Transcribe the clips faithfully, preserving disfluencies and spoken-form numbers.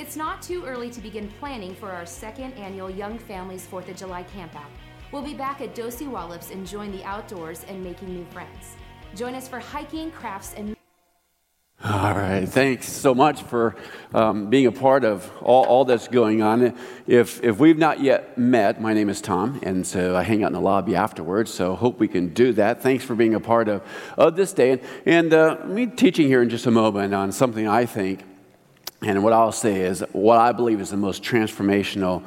It's not too early to begin planning for our second annual Young Families fourth of July Campout. We'll be back at Dosey Wallops enjoying the outdoors and making new friends. Join us for hiking, crafts, and... All right, thanks so much for um, being a part of all, all that's going on. If if we've not yet met, my name is Tom, and so I hang out in the lobby afterwards, so hope we can do that. Thanks for being a part of, of this day. And, and uh, me teaching here in just a moment on something I think, and what I'll say is what I believe is the most transformational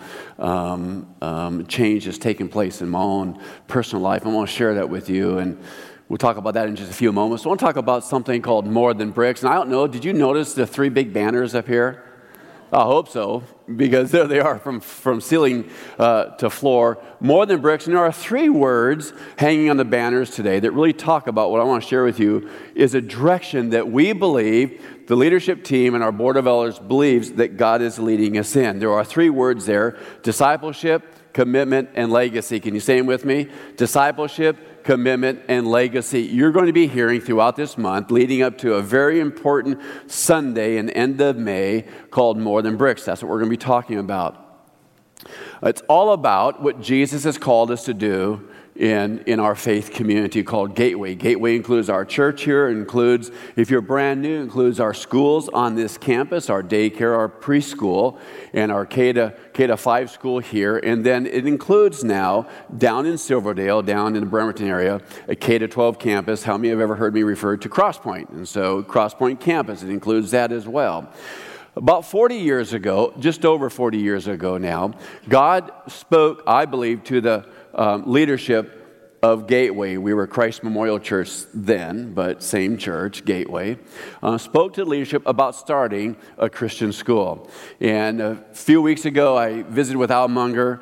um, um, change that's taken place in my own personal life. I want to share that with you, and we'll talk about that in just a few moments. I want to talk about something called More Than Bricks. And I don't know, did you notice the three big banners up here? I hope so, because there they are from, from ceiling uh, to floor. More Than Bricks. And there are three words hanging on the banners today that really talk about what I want to share with you is a direction that we believe, the leadership team and our board of elders believes that God is leading us in. There are three words there: discipleship, commitment, and legacy. Can you say them with me? Discipleship, commitment, and legacy. You're going to be hearing throughout this month, leading up to a very important Sunday in the end of May called More Than Bricks. That's what we're going to be talking about. It's all about what Jesus has called us to do in, in our faith community called Gateway. Gateway includes our church here, includes, if you're brand new, includes our schools on this campus, our daycare, our preschool, and our K to five school here. And then it includes now, down in Silverdale, down in the Bremerton area, a K to twelve campus. How many have ever heard me refer to Crosspoint? And so Crosspoint campus, it includes that as well. About forty years ago, just over forty years ago now, God spoke, I believe, to the um, leadership of Gateway. We were Christ Memorial Church then, but same church, Gateway, uh, spoke to the leadership about starting a Christian school. And a few weeks ago, I visited with Al Munger,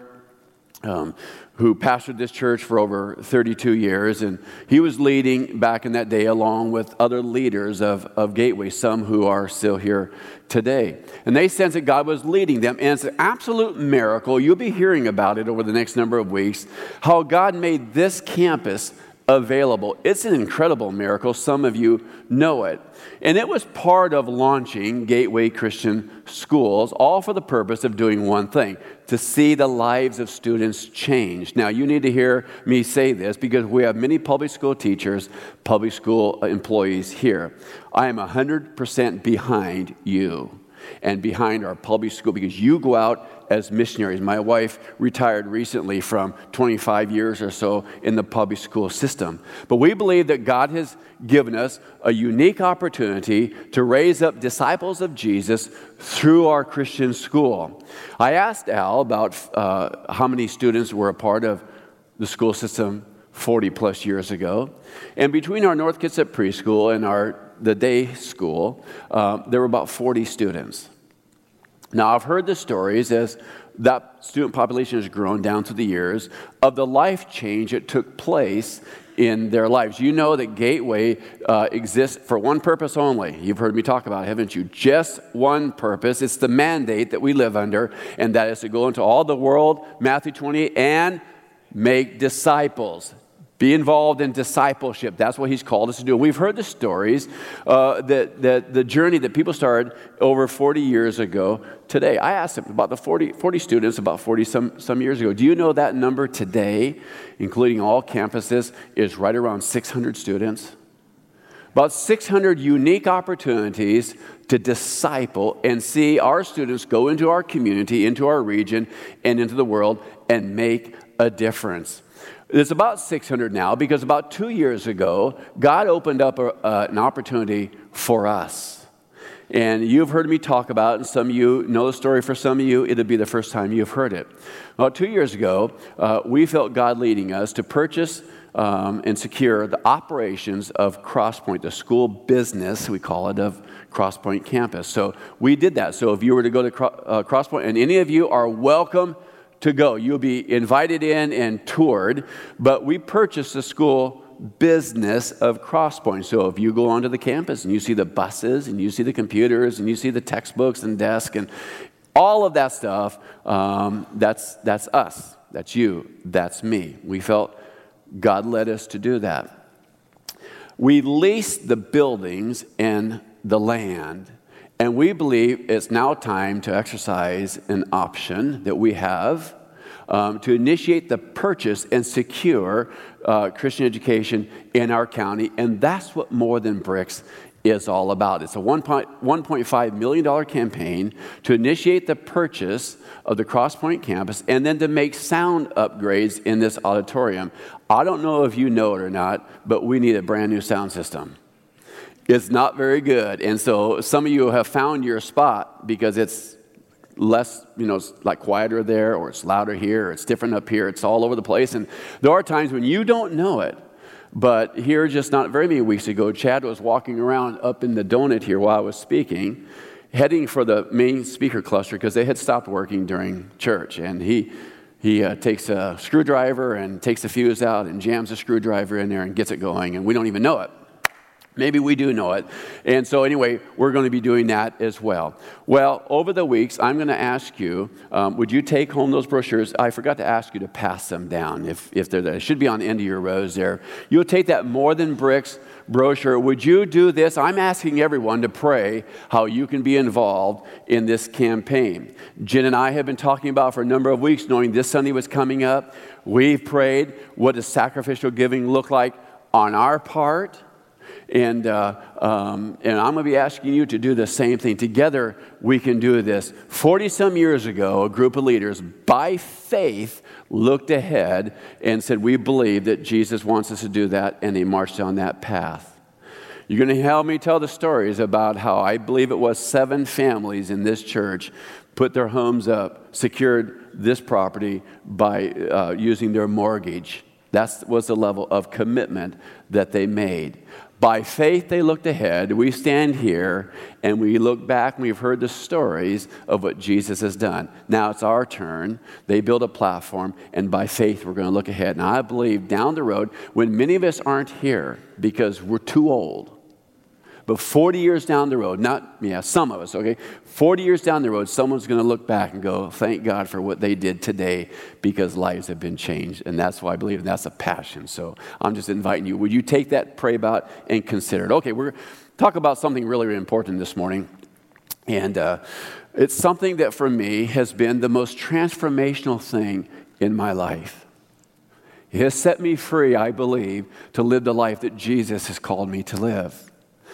um, who pastored this church for over thirty-two years, and he was leading back in that day along with other leaders of, of Gateway, some who are still here today. And they sensed that God was leading them, and it's an absolute miracle. You'll be hearing about it over the next number of weeks, how God made this campus available. It's an incredible miracle. Some of you know it. And it was part of launching Gateway Christian Schools, all for the purpose of doing one thing: to see the lives of students change. Now, you need to hear me say this because we have many public school teachers, public school employees here. I am one hundred percent behind you and behind our public school because you go out as missionaries. My wife retired recently from twenty-five years or so in the public school system. But we believe that God has given us a unique opportunity to raise up disciples of Jesus through our Christian school. I asked Al about uh, how many students were a part of the school system forty plus years ago. And between our North Kitsap preschool and our the day school, uh, there were about forty students. Now, I've heard the stories as that student population has grown down through the years of the life change that took place in their lives. You know that Gateway uh, exists for one purpose only. You've heard me talk about it, haven't you? Just one purpose. It's the mandate that we live under, and that is to go into all the world, Matthew twenty-eight, and make disciples. Be involved in discipleship. That's what he's called us to do. And we've heard the stories, uh, that, that the journey that people started over forty years ago today. I asked them about the forty, forty students about forty some, some years ago. Do you know that number today, including all campuses, is right around six hundred students? About six hundred unique opportunities to disciple and see our students go into our community, into our region, and into the world and make a difference. It's about six hundred now because about two years ago, God opened up a, uh, an opportunity for us. And you've heard me talk about it, and some of you know the story. For some of you, it'll be the first time you've heard it. About two years ago, uh, we felt God leading us to purchase um, and secure the operations of Crosspoint, the school business, we call it, of Crosspoint campus. So we did that. So if you were to go to Cro- uh, Crosspoint, and any of you are welcome to go. You'll be invited in and toured, but we purchased the school business of Crosspoint. So if you go onto the campus and you see the buses and you see the computers and you see the textbooks and desk and all of that stuff, um, that's that's us. That's you. That's me. We felt God led us to do that. We leased the buildings and the land, And we believe it's now time to exercise an option that we have um, to initiate the purchase and secure uh, Christian education in our county. And that's what More Than Bricks is all about. It's a one point five million dollars campaign to initiate the purchase of the Cross Point campus and then to make sound upgrades in this auditorium. I don't know if you know it or not, but we need a brand new sound system. It's not very good. And so some of you have found your spot because it's less, you know, it's like quieter there, or it's louder here, or it's different up here. It's all over the place. And there are times when you don't know it. But here, just not very many weeks ago, Chad was walking around up in the donut here while I was speaking, heading for the main speaker cluster because they had stopped working during church. And he he uh, takes a screwdriver and takes the fuse out and jams a screwdriver in there and gets it going. And we don't even know it. Maybe we do know it. And so anyway, we're going to be doing that as well. Well, over the weeks, I'm going to ask you, um, would you take home those brochures? I forgot to ask you to pass them down if, if they're there. It should be on the end of your rows there. You'll take that More Than Bricks brochure. Would you do this? I'm asking everyone to pray how you can be involved in this campaign. Jen and I have been talking about for a number of weeks, knowing this Sunday was coming up. We've prayed, what does sacrificial giving look like on our part? And uh, um, and I'm going to be asking you to do the same thing. Together, we can do this. forty-some years ago, a group of leaders, by faith, looked ahead and said, we believe that Jesus wants us to do that, and they marched down that path. You're going to help me tell the stories about how I believe it was seven families in this church put their homes up, secured this property by uh, using their mortgage. That was the level of commitment that they made. By faith, they looked ahead. We stand here and we look back and we've heard the stories of what Jesus has done. Now it's our turn. They build a platform, and by faith, we're going to look ahead. Now I believe down the road, when many of us aren't here because we're too old, but forty years down the road, not, yeah, some of us, okay? forty years down the road, someone's going to look back and go, thank God for what they did today because lives have been changed. And that's why I believe, and that's a passion. So I'm just inviting you. Would you take that, pray about, and consider it? Okay, we're going to talk about something really, really important this morning. And uh, it's something that for me has been the most transformational thing in my life. It has set me free, I believe, to live the life that Jesus has called me to live.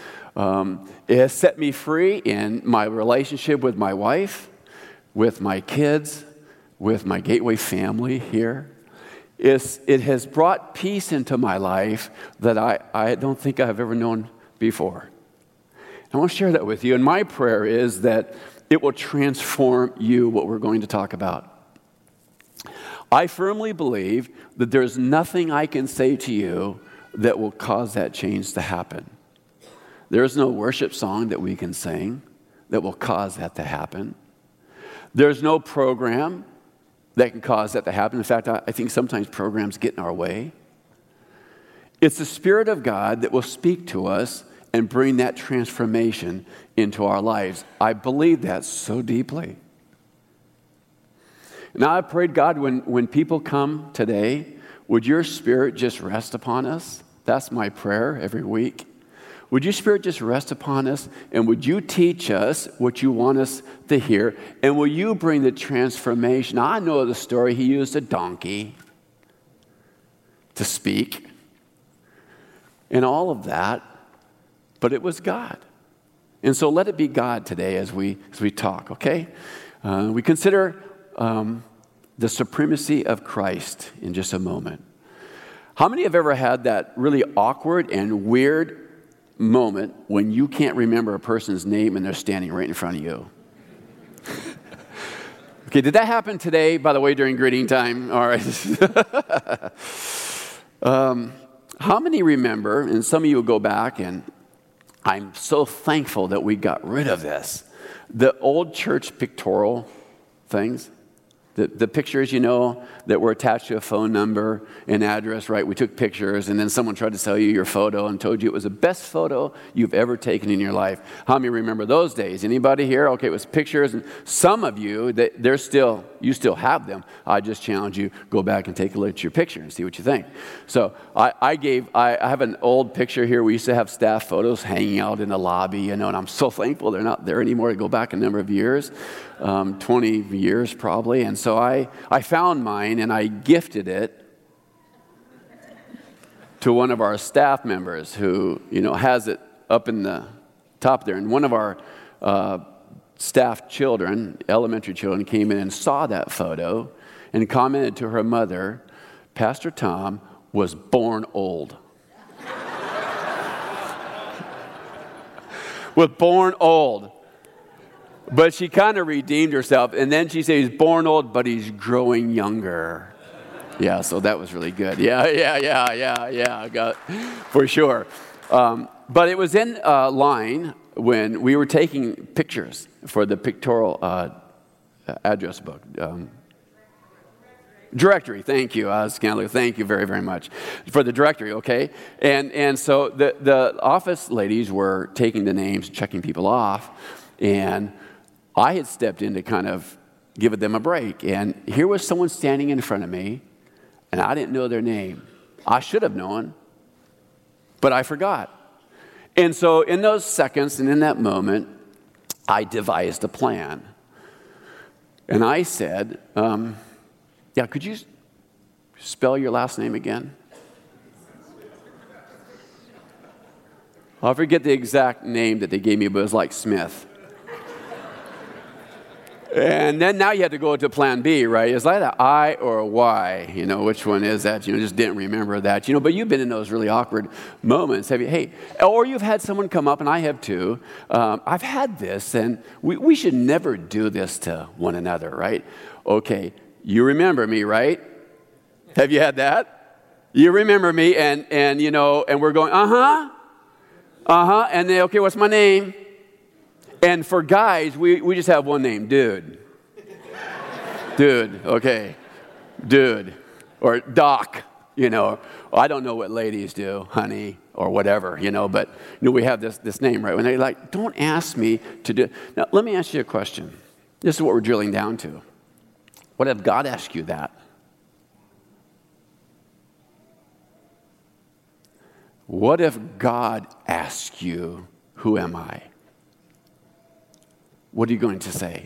Um, it has set me free in my relationship with my wife, with my kids, with my Gateway family here. It's, it has brought peace into my life that I, I don't think I've ever known before. I want to share that with you. And my prayer is that it will transform you, what we're going to talk about. I firmly believe that there's nothing I can say to you that will cause that change to happen. There's no worship song that we can sing that will cause that to happen. There's no program that can cause that to happen. In fact, I think sometimes programs get in our way. It's the Spirit of God that will speak to us and bring that transformation into our lives. I believe that so deeply. Now, I prayed, God, when, when people come today, would your Spirit just rest upon us? That's my prayer every week. Would your Spirit just rest upon us, and would you teach us what you want us to hear, and will you bring the transformation? Now, I know the story. He used a donkey to speak and all of that, but it was God. And so let it be God today as we, as we talk, okay? Uh, we consider um, the supremacy of Christ in just a moment. How many have ever had that really awkward and weird moment when you can't remember a person's name and they're standing right in front of you? Okay, did that happen today, by the way, during greeting time? All right. um, how many remember, and some of you will go back, and I'm so thankful that we got rid of this, the old church pictorial things? The, the pictures, you know, that were attached to a phone number and address, right? We took pictures, and then someone tried to sell you your photo and told you it was the best photo you've ever taken in your life. How many remember those days? Anybody here? Okay, it was pictures, and some of you, they're still, you still have them. I just challenge you, go back and take a look at your picture and see what you think. So I, I gave, I, I have an old picture here. We used to have staff photos hanging out in the lobby, you know, and I'm so thankful they're not there anymore. To go back a number of years, um, twenty years probably. And so I, I found mine and I gifted it to one of our staff members who, you know, has it up in the top there. And one of our uh, staff children, elementary children, came in and saw that photo and commented to her mother, Pastor Tom was born old. Was born old. But she kind of redeemed herself. And then she said, he's born old, but he's growing younger. Yeah, so that was really good. Yeah, yeah, yeah, yeah, yeah, I got for sure. Um, but it was in uh, line when we were taking pictures for the pictorial uh, address book. Um, directory, thank you, uh, Scanlon. Thank you very, very much for the directory, okay? And and so the, the office ladies were taking the names, checking people off, and I had stepped in to kind of give them a break. And here was someone standing in front of me, and I didn't know their name. I should have known, but I forgot. And so in those seconds and in that moment, I devised a plan. And I said, um, yeah, could you spell your last name again? I'll forget the exact name that they gave me, but it was like Smith. And then now you have to go to plan B, right? Is that an I or a Y? You know, which one is that? You know, just didn't remember that. You know, but you've been in those really awkward moments. Have you? Hey, or you've had someone come up, and I have too. Um, I've had this, and we, we should never do this to one another, right? Okay, you remember me, right? Have you had that? You remember me, and, and you know, and we're going, uh-huh, uh-huh, and then, okay, what's my name? And for guys, we, we just have one name, dude. Dude, okay. Dude. Or Doc, you know. I don't know what ladies do, honey, or whatever, you know, but you know, we have this, this name, right? When they're like, don't ask me to do. Now, let me ask you a question. This is what we're drilling down to. What if God asked you that? What if God asked you, who am I? What are you going to say?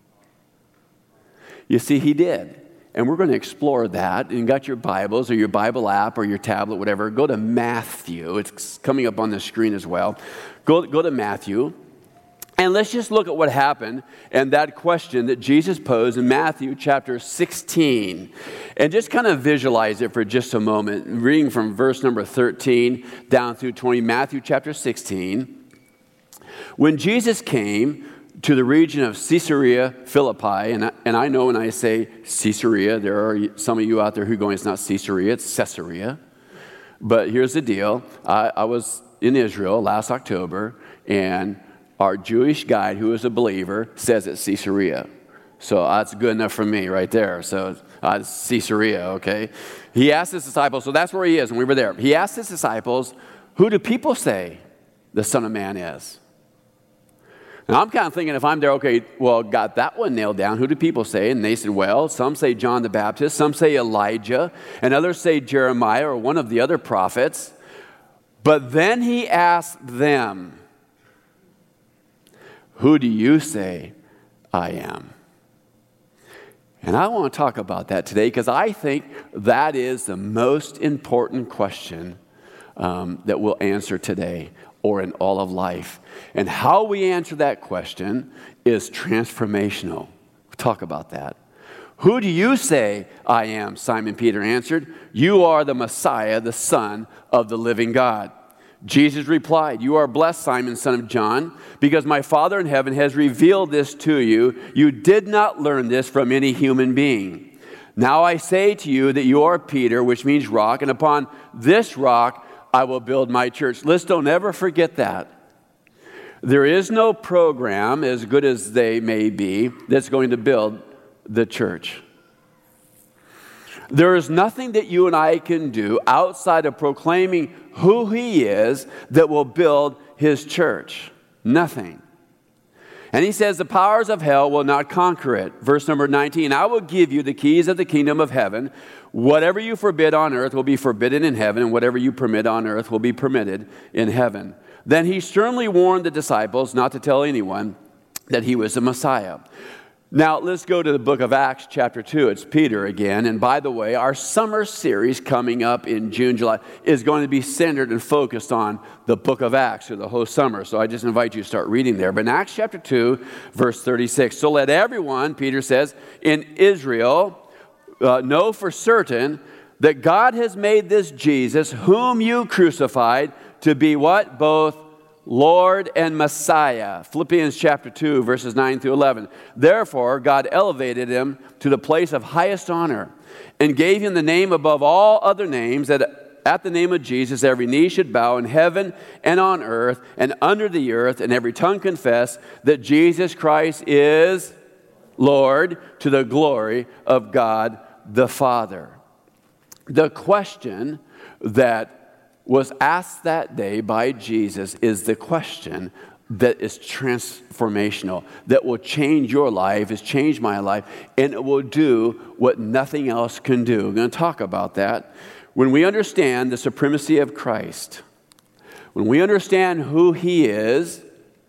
You see, he did. And we're going to explore that. And you got your Bibles or your Bible app or your tablet, whatever. Go to Matthew. It's coming up on the screen as well. Go, go to Matthew. And let's just look at what happened and that question that Jesus posed in Matthew chapter sixteen. And just kind of visualize it for just a moment. Reading from verse number thirteen down through twenty, Matthew chapter sixteen. When Jesus came to the region of Caesarea Philippi, and I, and I know when I say Caesarea, there are some of you out there who are going, it's not Caesarea, it's Caesarea. But here's the deal. I, I was in Israel last October, and our Jewish guide, who is a believer, says it's Caesarea. So that's good enough for me right there. So uh, it's Caesarea, okay? He asked his disciples, so that's where he is, and we were there. He asked his disciples, who do people say the Son of Man is? Now, I'm kind of thinking if I'm there, okay, well, got that one nailed down. Who do people say? And they said, well, some say John the Baptist, some say Elijah, and others say Jeremiah or one of the other prophets. But then he asked them, who do you say I am? And I want to talk about that today because I think that is the most important question um, that we'll answer today or in all of life. And how we answer that question is transformational. We'll talk about that. Who do you say I am? Simon Peter answered. You are the Messiah, the Son of the living God. Jesus replied, you are blessed, Simon, son of John, because my Father in heaven has revealed this to you. You did not learn this from any human being. Now I say to you that you are Peter, which means rock, and upon this rock I will build my church. Let's don't ever forget that. There is no program, as good as they may be, that's going to build the church. There is nothing that you and I can do outside of proclaiming who he is that will build his church. Nothing. And he says, the powers of hell will not conquer it. Verse number nineteen, I will give you the keys of the kingdom of heaven. Whatever you forbid on earth will be forbidden in heaven, and whatever you permit on earth will be permitted in heaven. Then he sternly warned the disciples not to tell anyone that he was the Messiah. Now, let's go to the book of Acts, chapter two. It's Peter again. And by the way, our summer series coming up in June, July is going to be centered and focused on the book of Acts for the whole summer. So I just invite you to start reading there. But in Acts chapter two, verse thirty-six, so let everyone, Peter says, in Israel uh, know for certain that God has made this Jesus, whom you crucified, to be what? Both Lord and Messiah. Philippians chapter two, verses nine through eleven. Therefore, God elevated him to the place of highest honor and gave him the name above all other names, that at the name of Jesus every knee should bow in heaven and on earth and under the earth, and every tongue confess that Jesus Christ is Lord, to the glory of God the Father. The question that was asked that day by Jesus is the question that is transformational, that will change your life, has changed my life, and it will do what nothing else can do. We're going to talk about that. When we understand the supremacy of Christ, when we understand who he is,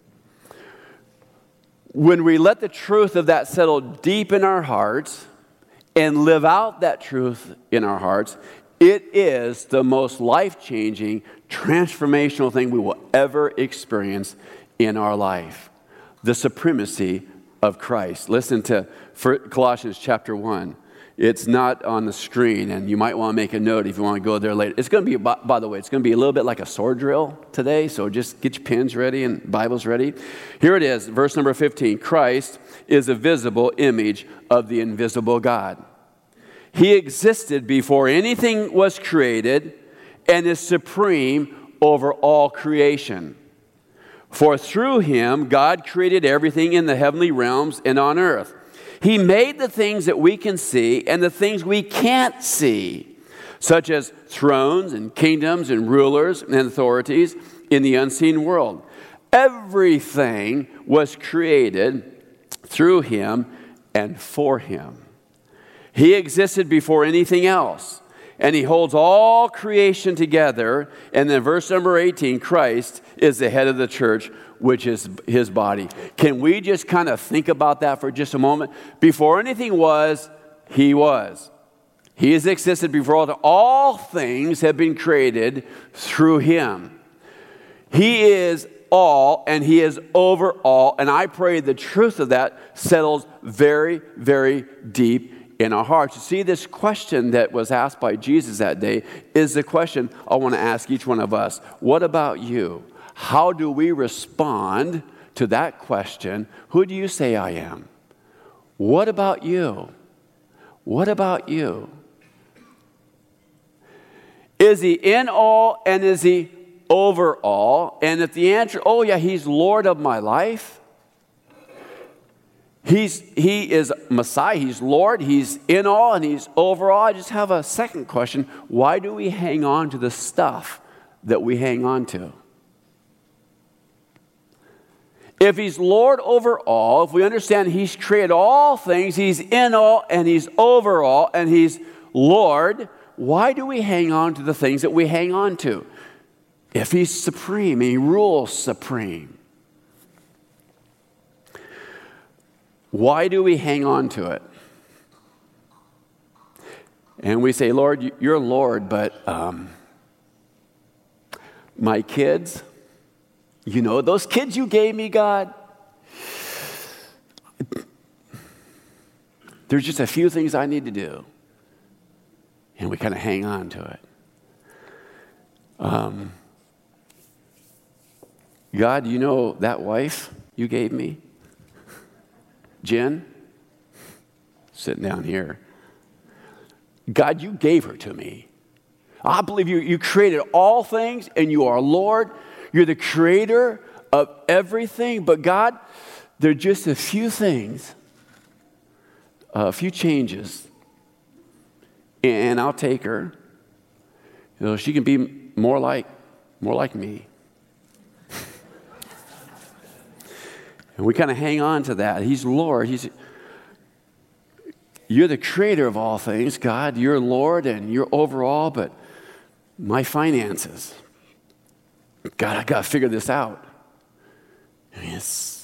when we let the truth of that settle deep in our hearts and live out that truth in our hearts, it is the most life-changing, transformational thing we will ever experience in our life. The supremacy of Christ. Listen to Colossians chapter one. It's not on the screen, and you might want to make a note if you want to go there later. It's going to be, by, by the way, it's going to be a little bit like a sword drill today, so just get your pens ready and Bibles ready. Here it is, verse number fifteen. Christ is a visible image of the invisible God. He existed before anything was created and is supreme over all creation. For through him, God created everything in the heavenly realms and on earth. He made the things that we can see and the things we can't see, such as thrones and kingdoms and rulers and authorities in the unseen world. Everything was created through him and for him. He existed before anything else, and he holds all creation together. And then verse number eighteen, Christ is the head of the church, which is his body. Can we just kind of think about that for just a moment? Before anything was, he was. He has existed before all. All things have been created through him. He is all, and he is over all. And I pray the truth of that settles very, very deep in our hearts. You see, this question that was asked by Jesus that day is the question I want to ask each one of us. What about you? How do we respond to that question? Who do you say I am? What about you? What about you? Is he in all and is he over all? And if the answer, oh yeah, he's Lord of my life. He's, he is Messiah, he's Lord, he's in all, and he's over all. I just have a second question. Why do we hang on to the stuff that we hang on to? If he's Lord over all, if we understand he's created all things, he's in all, and he's over all, and he's Lord, why do we hang on to the things that we hang on to? If he's supreme, he rules supreme. Why do we hang on to it? And we say, Lord, you're Lord, but um, my kids, you know, those kids you gave me, God, there's just a few things I need to do. And we kind of hang on to it. Um, God, you know that wife you gave me? Jen, sitting down here. God, you gave her to me. I believe you, you created all things and you are Lord. You're the creator of everything. But God, there are just a few things, a few changes. And I'll take her. You know, she can be more like, more like me. And we kind of hang on to that. He's Lord. He's, you're the creator of all things, God. You're Lord and you're over all, but my finances, God, I got to figure this out. I mean, it's,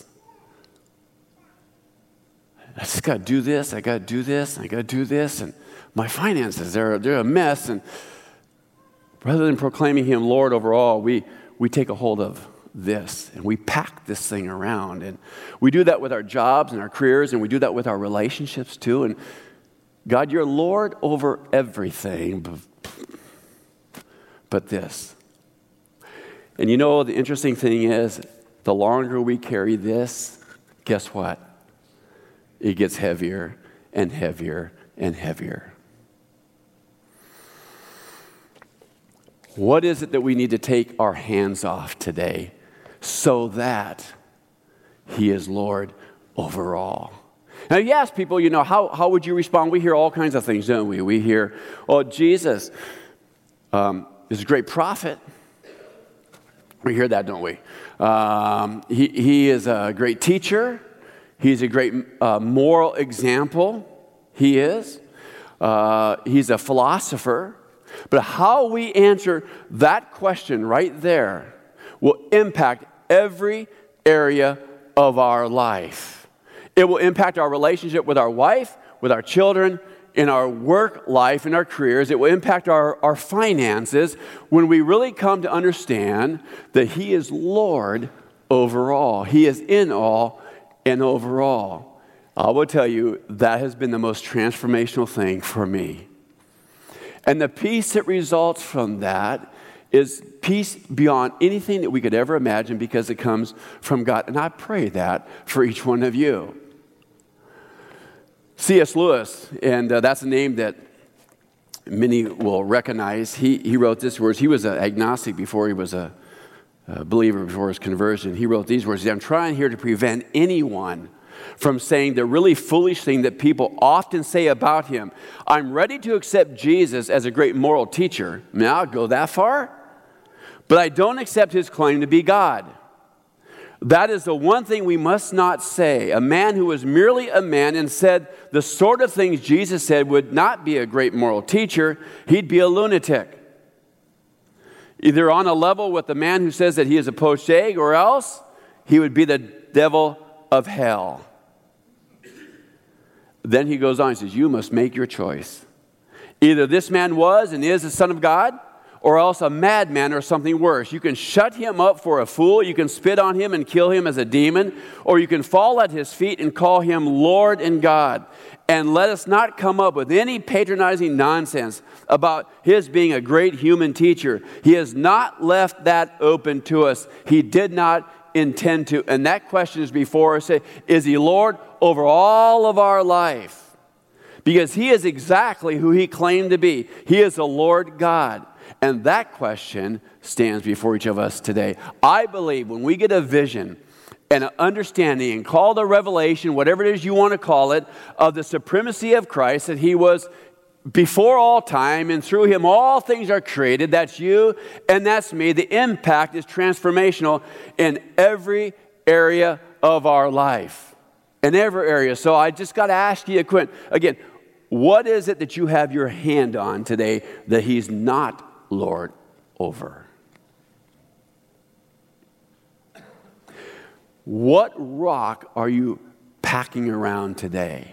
I just got to do this, I got to do this, I got to do this, and my finances, they're, they're a mess. And rather than proclaiming him Lord over all, we, we take a hold of this, and we pack this thing around. And we do that with our jobs and our careers, and we do that with our relationships too. And God, you're Lord over everything, but, but this. And you know, the interesting thing is, the longer we carry this, guess what? It gets heavier and heavier and heavier. What is it that we need to take our hands off today so that he is Lord over all? Now, you ask people, you know, how, how would you respond? We hear all kinds of things, don't we? We hear, oh, Jesus um, is a great prophet. We hear that, don't we? Um, he, he is a great teacher. He's a great uh, moral example. He is. Uh, he's a philosopher. But how we answer that question right there will impact every area of our life. It will impact our relationship with our wife, with our children, in our work life, in our careers. It will impact our, our finances when we really come to understand that he is Lord over all. He is in all and over all. I will tell you, that has been the most transformational thing for me. And the peace that results from that is peace beyond anything that we could ever imagine, because it comes from God. And I pray that for each one of you. C S Lewis, and uh, that's a name that many will recognize. He, he wrote these words. He was an agnostic before he was a, a believer, before his conversion. He wrote these words: I'm trying here to prevent anyone from saying the really foolish thing that people often say about him. I'm ready to accept Jesus as a great moral teacher. I mean, I'll go that far. But I don't accept his claim to be God. That is the one thing we must not say. A man who was merely a man and said the sort of things Jesus said would not be a great moral teacher. He'd be a lunatic. Either on a level with the man who says that he is a poached egg, or else he would be the devil of hell. Then he goes on and says, you must make your choice. Either this man was and is the Son of God, or else a madman or something worse. You can shut him up for a fool, you can spit on him and kill him as a demon, or you can fall at his feet and call him Lord and God. And let us not come up with any patronizing nonsense about his being a great human teacher. He has not left that open to us. He did not intend to. And that question is before us. Is he Lord over all of our life? Because he is exactly who he claimed to be. He is the Lord God. And that question stands before each of us today. I believe when we get a vision and an understanding, and call the revelation, whatever it is you want to call it, of the supremacy of Christ, that he was before all time, and through him all things are created. That's you and that's me. The impact is transformational in every area of our life. In every area. So I just got to ask you again, what is it that you have your hand on today that he's not Lord over? What rock are you packing around today?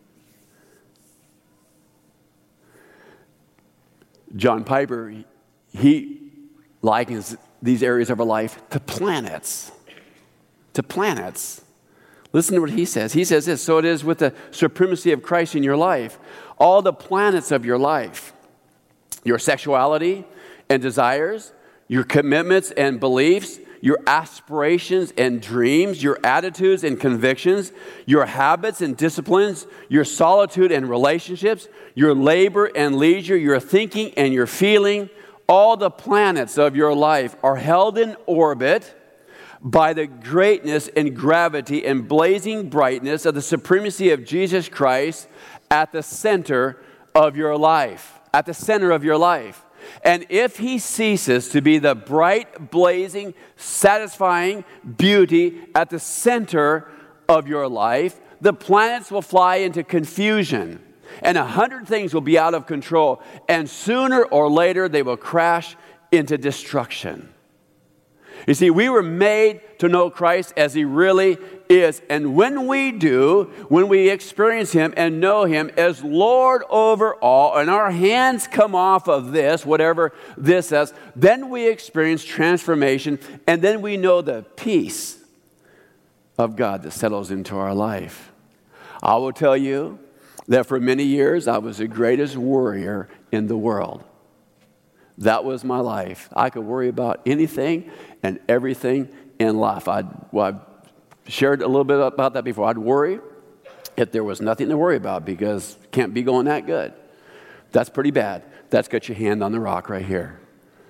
John Piper, he likens these areas of our life to planets. To planets. Listen to what he says. He says this: so it is with the supremacy of Christ in your life. All the planets of your life, your sexuality and desires, your commitments and beliefs, your aspirations and dreams, your attitudes and convictions, your habits and disciplines, your solitude and relationships, your labor and leisure, your thinking and your feeling, all the planets of your life are held in orbit by the greatness and gravity and blazing brightness of the supremacy of Jesus Christ at the center of your life. At the center of your life. And if he ceases to be the bright, blazing, satisfying beauty at the center of your life, the planets will fly into confusion, and a hundred things will be out of control, and sooner or later they will crash into destruction. You see, we were made to know Christ as he really is. And when we do, when we experience him and know him as Lord over all, and our hands come off of this, whatever this is, then we experience transformation, and then we know the peace of God that settles into our life. I will tell you that for many years, I was the greatest worrier in the world. That was my life. I could worry about anything and everything in life. I'd, well, I've shared a little bit about that before. I'd worry if there was nothing to worry about because it can't be going that good. That's pretty bad. That's got your hand on the rock right here.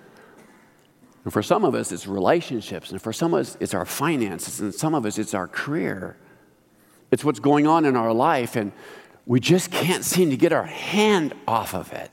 And for some of us, it's relationships. And for some of us, it's our finances. And some of us, it's our career. It's what's going on in our life. And we just can't seem to get our hand off of it.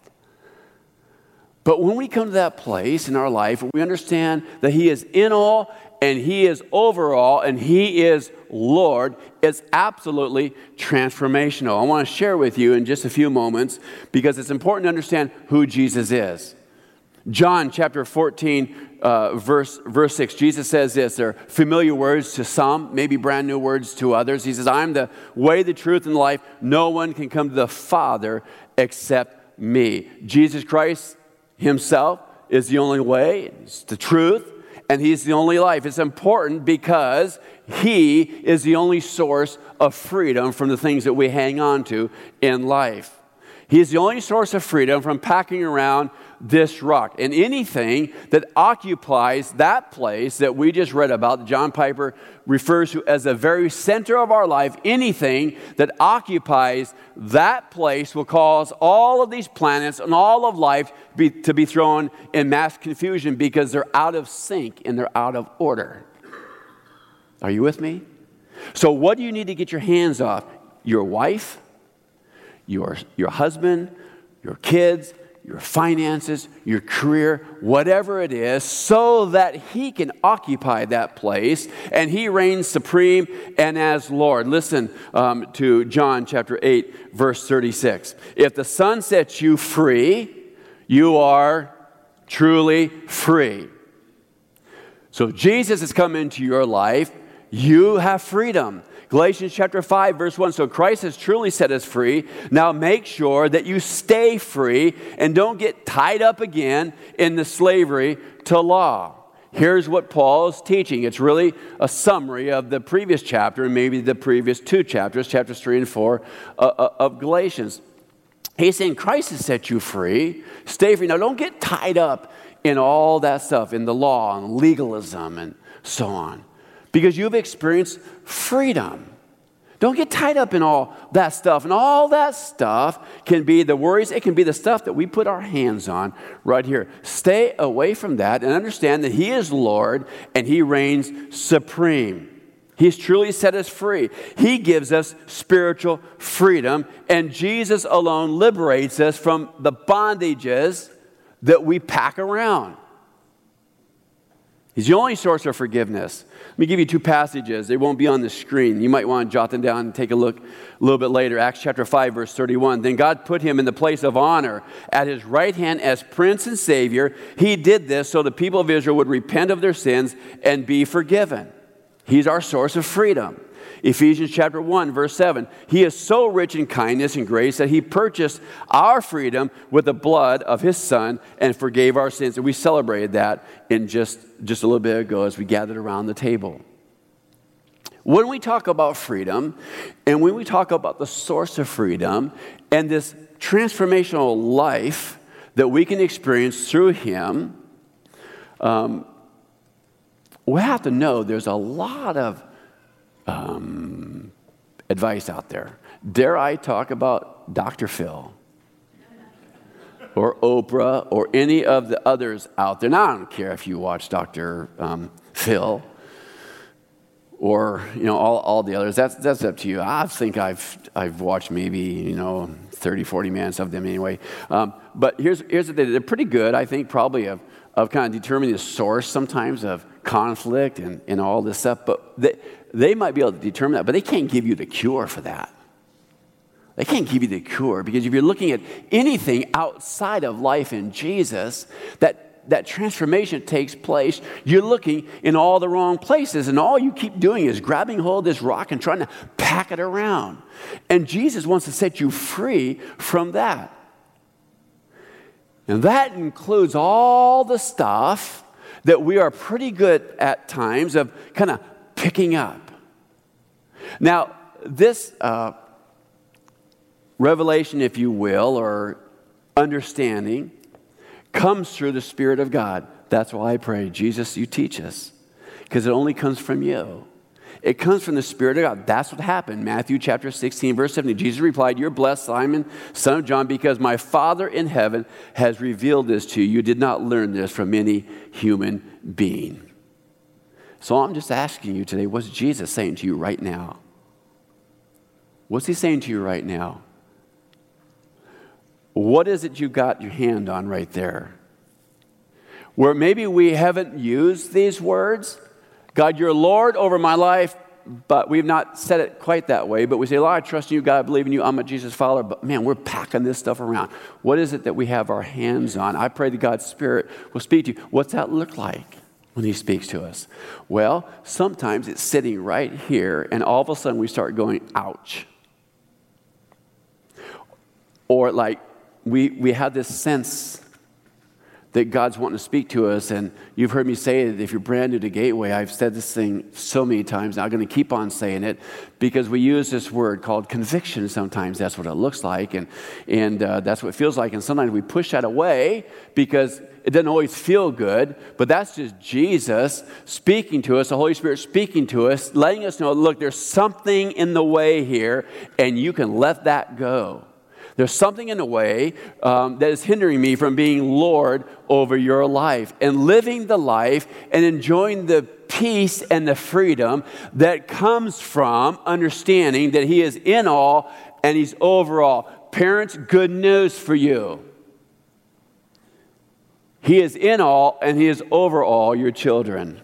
But when we come to that place in our life, we understand that he is in all and he is over all and he is Lord, it's absolutely transformational. I want to share with you in just a few moments because it's important to understand who Jesus is. John chapter fourteen, uh, verse, verse six, Jesus says this. They're familiar words to some, maybe brand new words to others. He says, I'm the way, the truth, and the life. No one can come to the Father except me. Jesus Christ himself is the only way, it's the truth, and he's the only life. It's important because he is the only source of freedom from the things that we hang on to in life. He is the only source of freedom from packing around this rock. And anything that occupies that place that we just read about, that John Piper refers to as the very center of our life, anything that occupies that place will cause all of these planets and all of life be, to be thrown in mass confusion because they're out of sync and they're out of order. Are you with me? So what do you need to get your hands off? Your wife, your, your husband, your kids, your finances, your career, whatever it is, so that he can occupy that place and he reigns supreme and as Lord. Listen um, to John chapter eight, verse thirty-six. If the Son sets you free, you are truly free. So Jesus has come into your life. You have freedom. Galatians chapter five, verse one. So Christ has truly set us free. Now make sure that you stay free and don't get tied up again in the slavery to law. Here's what Paul is teaching. It's really a summary of the previous chapter and maybe the previous two chapters, chapters three and four uh, of Galatians. He's saying Christ has set you free. Stay free. Now don't get tied up in all that stuff, in the law and legalism and so on. Because you've experienced freedom. Don't get tied up in all that stuff. And all that stuff can be the worries. It can be the stuff that we put our hands on right here. Stay away from that and understand that he is Lord and he reigns supreme. He's truly set us free. He gives us spiritual freedom. And Jesus alone liberates us from the bondages that we pack around. He's the only source of forgiveness. Let me give you two passages. They won't be on the screen. You might want to jot them down and take a look a little bit later. Acts chapter five, verse thirty-one. Then God put him in the place of honor at his right hand as Prince and Savior. He did this so the people of Israel would repent of their sins and be forgiven. He's our source of freedom. Ephesians chapter one, verse seven. He is so rich in kindness and grace that he purchased our freedom with the blood of his Son and forgave our sins. And we celebrated that in just, just a little bit ago as we gathered around the table. When we talk about freedom and when we talk about the source of freedom and this transformational life that we can experience through him, um, we have to know there's a lot of Um, advice out there. Dare I talk about Doctor Phil or Oprah or any of the others out there? Now, I don't care if you watch Doctor Um, Phil. or, you know, all, all the others. That's that's up to you. I think I've I've watched maybe, you know, thirty, forty minutes of them anyway. Um, but here's here's the thing. They're pretty good, I think, probably of, of kind of determining the source sometimes of conflict and, and all this stuff. But they, they might be able to determine that, but they can't give you the cure for that. They can't give you the cure, because if you're looking at anything outside of life in Jesus, that that transformation takes place, you're looking in all the wrong places, and all you keep doing is grabbing hold of this rock and trying to pack it around. And Jesus wants to set you free from that. And that includes all the stuff that we are pretty good at times of kind of picking up. Now, this uh, revelation, if you will, or understanding, comes through the Spirit of God. That's why I pray, Jesus, you teach us, because it only comes from you. It comes from the Spirit of God. That's what happened. Matthew chapter sixteen, verse seventeen. Jesus replied, "You're blessed, Simon, son of John, because my Father in heaven has revealed this to you. You did not learn this from any human being." So I'm just asking you today, what's Jesus saying to you right now? What's he saying to you right now? What is it you got your hand on right there? Where maybe we haven't used these words. God, you're Lord over my life, but we've not said it quite that way. But we say, Lord, I trust in you, God, I believe in you, I'm a Jesus follower. But man, we're packing this stuff around. What is it that we have our hands on? I pray that God's Spirit will speak to you. What's that look like when he speaks to us? Well, sometimes it's sitting right here, and all of a sudden we start going, ouch. Or like, We we have this sense that God's wanting to speak to us, and you've heard me say that if you're brand new to Gateway, I've said this thing so many times, and I'm going to keep on saying it, because we use this word called conviction sometimes. That's what it looks like, and, and uh, that's what it feels like, and sometimes we push that away because it doesn't always feel good, but that's just Jesus speaking to us, the Holy Spirit speaking to us, letting us know, look, there's something in the way here, and you can let that go. There's something in the way um, that is hindering me from being Lord over your life and living the life and enjoying the peace and the freedom that comes from understanding that he is in all and he's over all. Parents, good news for you. He is in all and he is over all your children.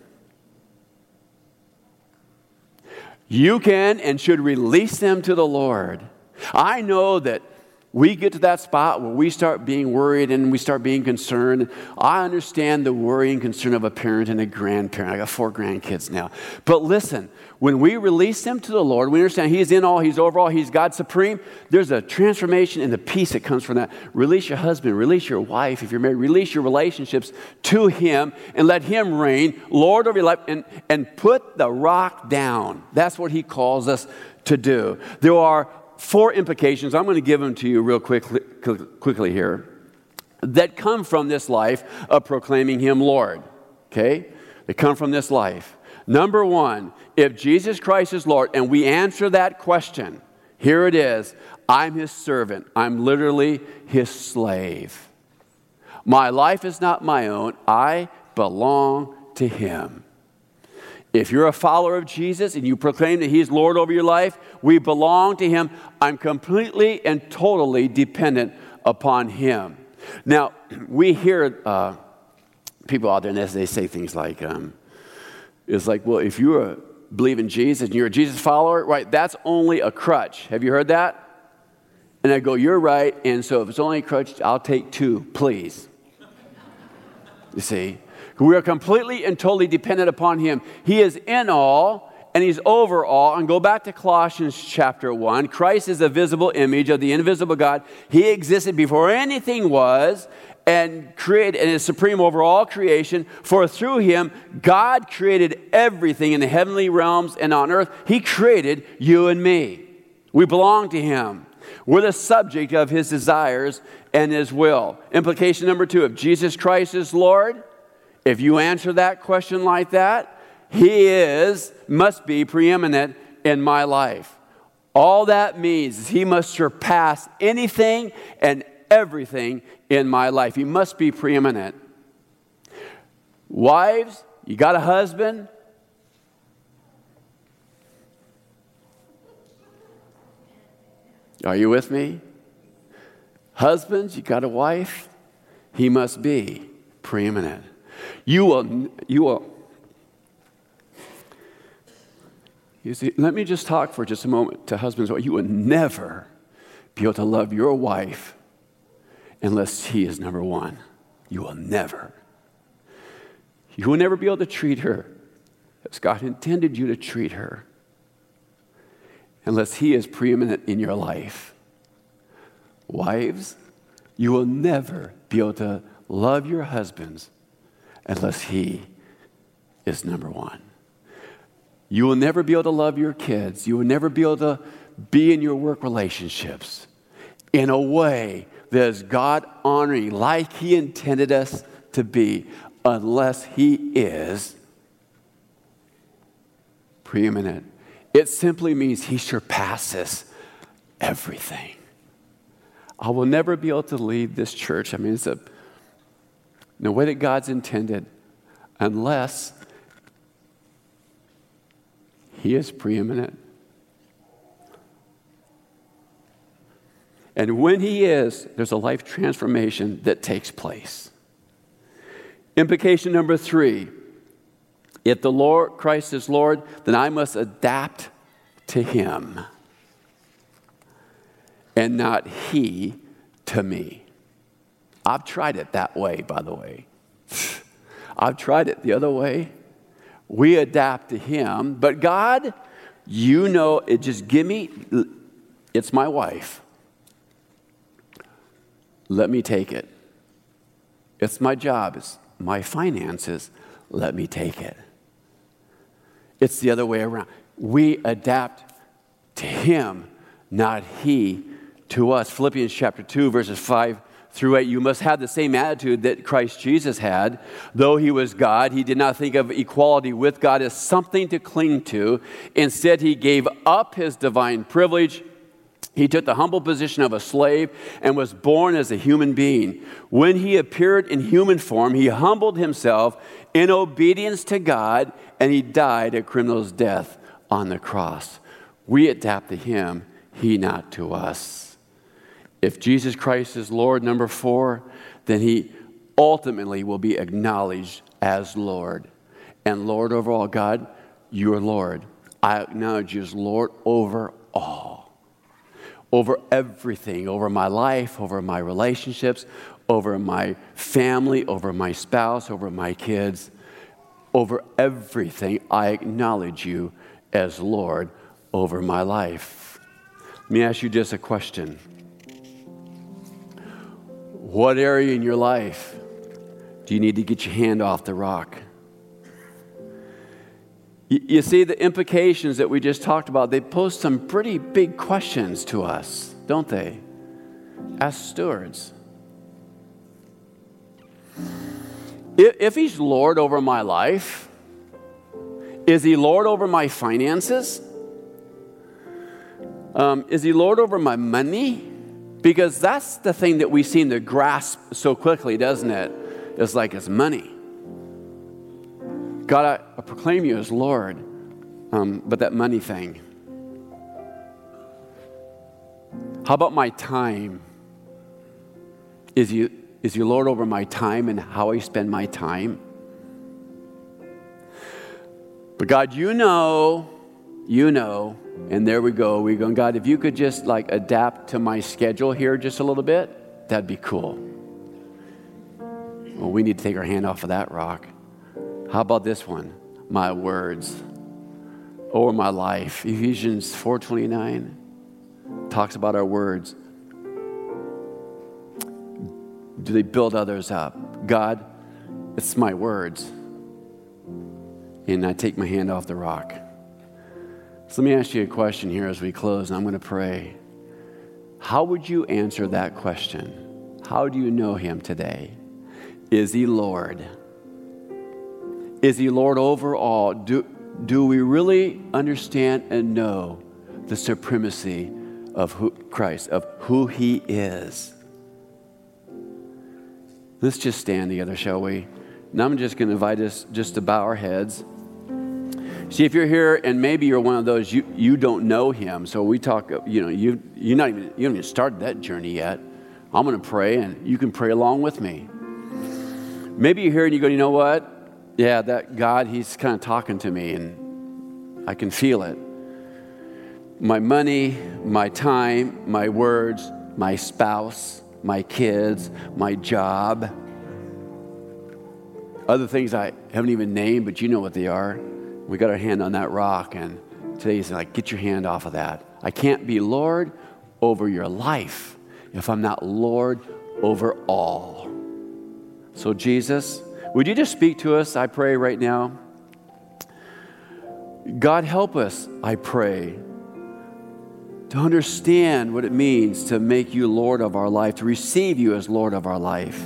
You can and should release them to the Lord. I know that we get to that spot where we start being worried and we start being concerned. I understand the worry and concern of a parent and a grandparent. I got four grandkids now. But listen, when we release them to the Lord, we understand He's in all, He's over all, He's God supreme. There's a transformation and the peace that comes from that. Release your husband, release your wife. If you're married, release your relationships to Him and let Him reign, Lord over your life, and, and put the rock down. That's what He calls us to do. There are four implications, I'm going to give them to you real quickly, quickly here, that come from this life of proclaiming Him Lord, okay? They come from this life. Number one, if Jesus Christ is Lord, and we answer that question, here it is, I'm His servant. I'm literally His slave. My life is not my own. I belong to Him. If you're a follower of Jesus and you proclaim that He's Lord over your life, we belong to Him. I'm completely and totally dependent upon Him. Now, we hear uh, people out there, and they say things like, um, it's like, well, if you uh, believe in Jesus and you're a Jesus follower, right, that's only a crutch. Have you heard that? And I go, you're right, and so if it's only a crutch, I'll take two, please. You see? We are completely and totally dependent upon Him. He is in all, and He's over all. And go back to Colossians chapter one. Christ is the visible image of the invisible God. He existed before anything was, and created and is supreme over all creation. For through Him, God created everything in the heavenly realms and on earth. He created you and me. We belong to Him. We're the subject of His desires and His will. Implication number two, if Jesus Christ is Lord, if you answer that question like that, He is, must be preeminent in my life. All that means is He must surpass anything and everything in my life. He must be preeminent. Wives, you got a husband? Are you with me? Husbands, you got a wife? He must be preeminent. You will, you will. You see, let me just talk for just a moment to husbands. You will never be able to love your wife unless he is number one. You will never. You will never be able to treat her as God intended you to treat her unless he is preeminent in your life. Wives, you will never be able to love your husbands unless he is number one. You will never be able to love your kids. You will never be able to be in your work relationships in a way that is God-honoring, like he intended us to be, unless he is preeminent. It simply means he surpasses everything. I will never be able to lead this church. I mean, it's a, in the way that God's intended, unless he is preeminent. And when he is, there's a life transformation that takes place. Implication number three, if the Lord Christ is Lord, then I must adapt to him and not he to me. I've tried it that way, by the way. I've tried it the other way. We adapt to him, but God, you know, it just give me, it's my wife. Let me take it. It's my job. It's my finances. Let me take it. It's the other way around. We adapt to him, not he to us. Philippians chapter two, verses five through eight. You must have the same attitude that Christ Jesus had. Though he was God, he did not think of equality with God as something to cling to. Instead, he gave up his divine privilege. He took the humble position of a slave and was born as a human being. When he appeared in human form, he humbled himself in obedience to God, and he died a criminal's death on the cross. We adapt to him, he not to us. If Jesus Christ is Lord, number four, then he ultimately will be acknowledged as Lord. And Lord over all. God, you are Lord. I acknowledge you as Lord over all. Over everything, over my life, over my relationships, over my family, over my spouse, over my kids, over everything, I acknowledge you as Lord over my life. Let me ask you just a question. What area in your life do you need to get your hand off the rock? You see, the implications that we just talked about, they pose some pretty big questions to us, don't they? As stewards. If he's Lord over my life, is he Lord over my finances? Um, is he Lord over my money? Because that's the thing that we seem to grasp so quickly, doesn't it? It's like it's money. God, I, I proclaim you as Lord, um, but that money thing. How about my time? Is he, is he Lord over my time and how I spend my time? But God, you know, you know, and there we go. We're going, God, if you could just like adapt to my schedule here just a little bit, that'd be cool. Well, we need to take our hand off of that rock. How about this one? My words or my life. Ephesians four twenty-nine talks about our words. Do they build others up? God, it's my words. And I take my hand off the rock. So let me ask you a question here as we close, and I'm going to pray. How would you answer that question? How do you know him today? Is he Lord? Is he Lord over all? Do, do we really understand and know the supremacy of who, Christ, of who he is? Let's just stand together, shall we? Now I'm just going to invite us just to bow our heads. See, if you're here and maybe you're one of those, you, you don't know him. So we talk, you know, you, you're not even, you haven't even started that journey yet. I'm going to pray and you can pray along with me. Maybe you're here and you go, you know what? Yeah, that God, he's kind of talking to me and I can feel it. My money, my time, my words, my spouse, my kids, my job, other things I haven't even named, but you know what they are. We got our hand on that rock, and today he's like, get your hand off of that. I can't be Lord over your life if I'm not Lord over all. So Jesus, would you just speak to us, I pray right now? God, help us, I pray, to understand what it means to make you Lord of our life, to receive you as Lord of our life.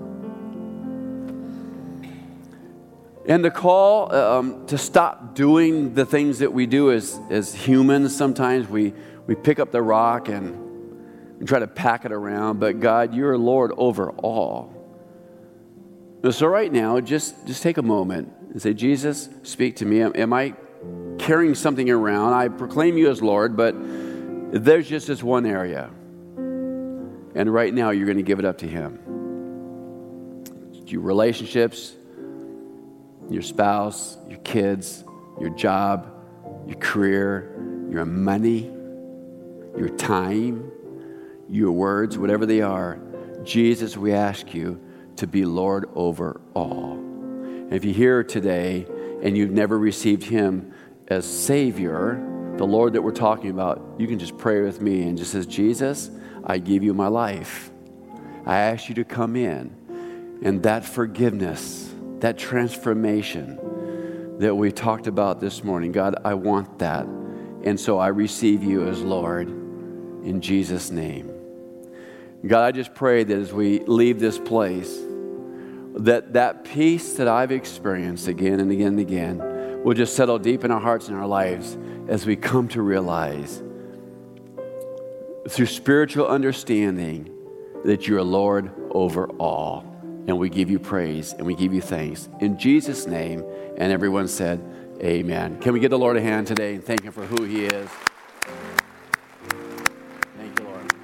And the call um, to stop doing the things that we do as, as humans. Sometimes we, we pick up the rock and, and try to pack it around. But God, you're Lord over all. So right now, just, just take a moment and say, Jesus, speak to me. Am, am I carrying something around? I proclaim you as Lord, but there's just this one area. And right now, you're going to give it up to him. Your relationships, your spouse, your kids, your job, your career, your money, your time, your words, whatever they are. Jesus, we ask you to be Lord over all. And if you're here today and you've never received him as Savior, the Lord that we're talking about, you can just pray with me and just say, Jesus, I give you my life. I ask you to come in, and that forgiveness, that transformation that we talked about this morning, God, I want that. And so I receive you as Lord in Jesus' name. God, I just pray that as we leave this place, that that peace that I've experienced again and again and again will just settle deep in our hearts and our lives as we come to realize through spiritual understanding that you're Lord over all. And we give you praise and we give you thanks. In Jesus' name, and everyone said, amen. Can we give the Lord a hand today and thank him for who he is? Thank you,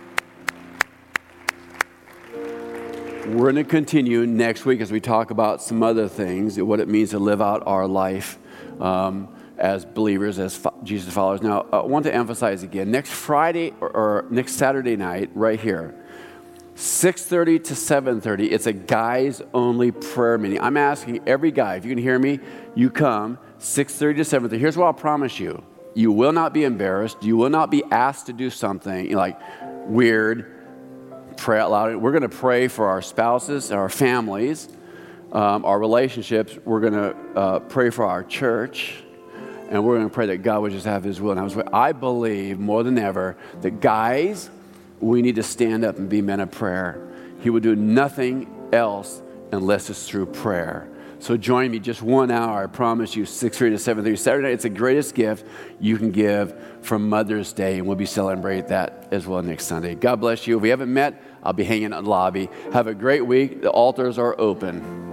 Lord. We're going to continue next week as we talk about some other things, what it means to live out our life um, as believers, as fo- Jesus followers. Now, I want to emphasize again, next Friday or, or next Saturday night, right here, six thirty to seven thirty, it's a guys-only prayer meeting. I'm asking every guy, if you can hear me, you come, six thirty to seven thirty. Here's what I'll promise you. You will not be embarrassed. You will not be asked to do something like weird, pray out loud. We're going to pray for our spouses, our families, um, our relationships. We're going to uh, pray for our church, and we're going to pray that God would just have his will. And I, was, I believe more than ever that guys, we need to stand up and be men of prayer. He will do nothing else unless it's through prayer. So join me just one hour. I promise you, six thirty to seven thirty. Saturday night, it's the greatest gift you can give from Mother's Day, and we'll be celebrating that as well next Sunday. God bless you. If we haven't met, I'll be hanging out in the lobby. Have a great week. The altars are open.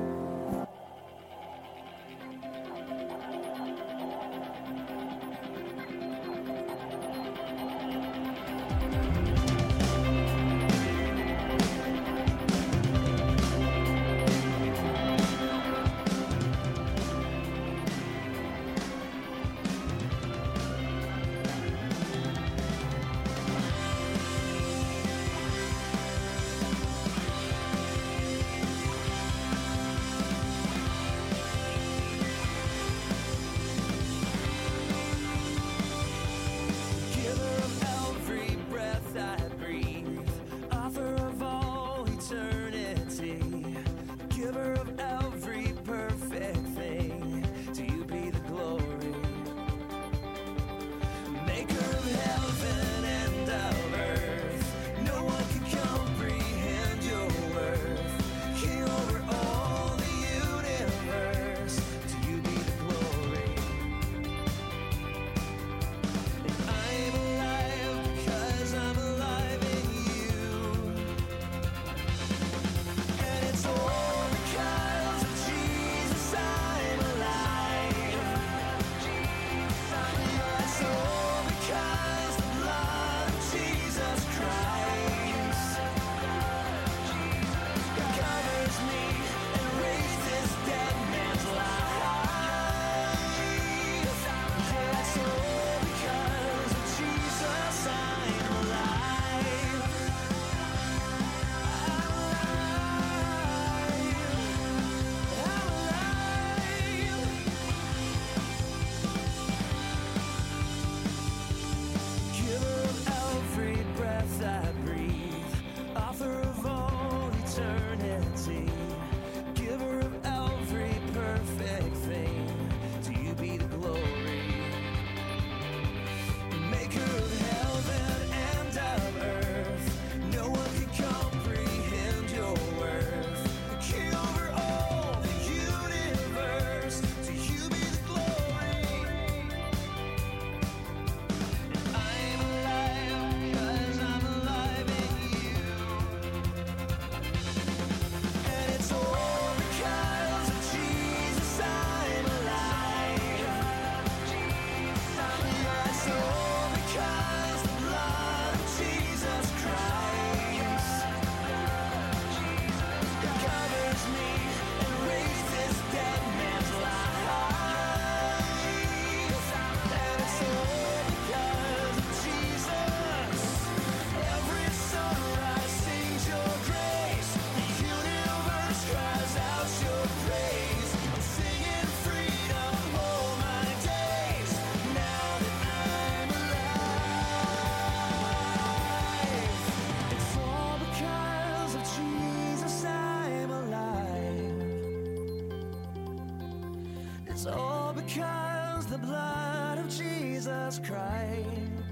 blood of Jesus Christ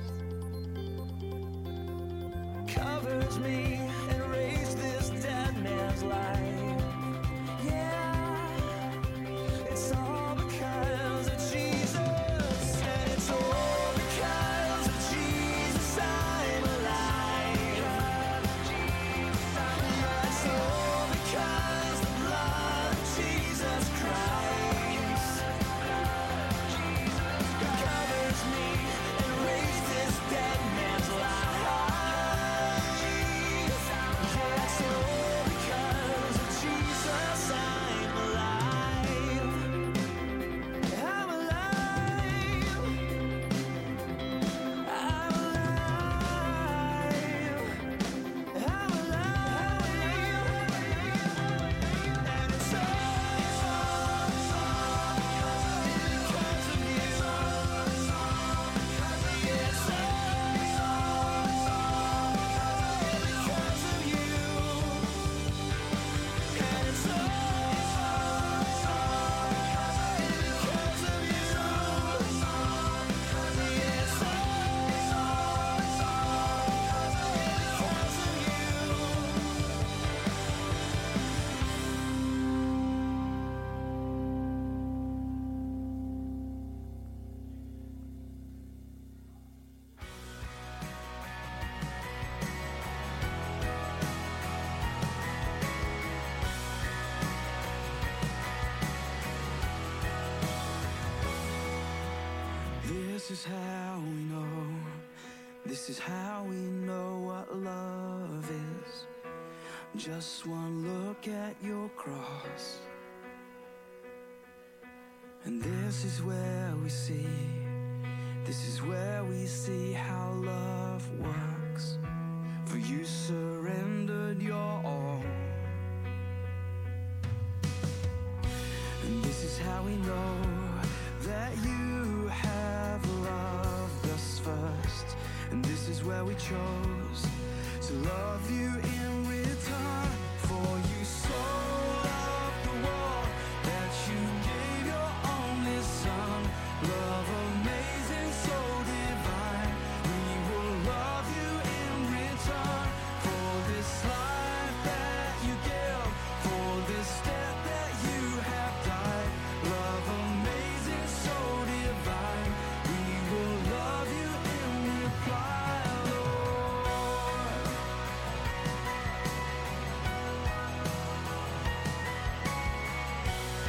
covers me and raised this dead man's life. Yeah, it's all because of Jesus, and it's all because of Jesus I'm alive. It's all because the blood of Jesus Christ covers me and raised this dead man's life. It's all because of Jesus I'm alive. I'm alive. I'm alive. I'm alive. And it's all because of you. It's all because of you. And it's all because of you. It's all because of you. This is how we know, this is how we know what love is. Just one look at your cross, and this is where we see, this is where we see how love works. For you surrendered your all, and this is how we know that you have loved us first. And this is where we chose to love